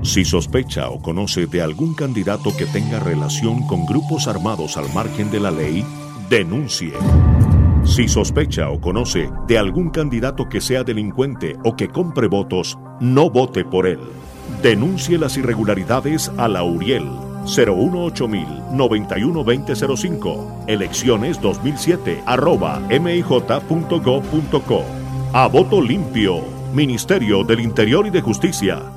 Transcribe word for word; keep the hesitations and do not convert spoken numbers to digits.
Si sospecha o conoce de algún candidato que tenga relación con grupos armados al margen de la ley, denuncie. Si sospecha o conoce de algún candidato que sea delincuente o que compre votos, no vote por él. Denuncie las irregularidades a la Uriel. cero uno ocho mil noventa y uno veinte cero cinco. Elecciones dos mil siete arroba mij punto gov punto co. A voto limpio. Ministerio del Interior y de Justicia.